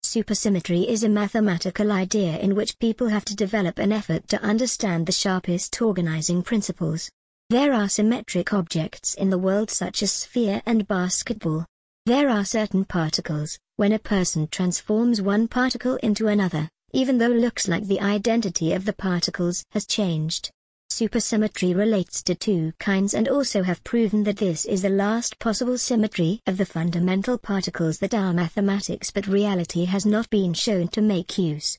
Supersymmetry is a mathematical idea in which people have to develop an effort to understand the sharpest organizing principles. There are symmetric objects in the world such as sphere and basketball. There are certain particles, when a person transforms one particle into another, even though looks like the identity of the particles has changed. Supersymmetry relates to two kinds and also have proven that this is the last possible symmetry of the fundamental particles that are mathematics, but reality has not been shown to make use.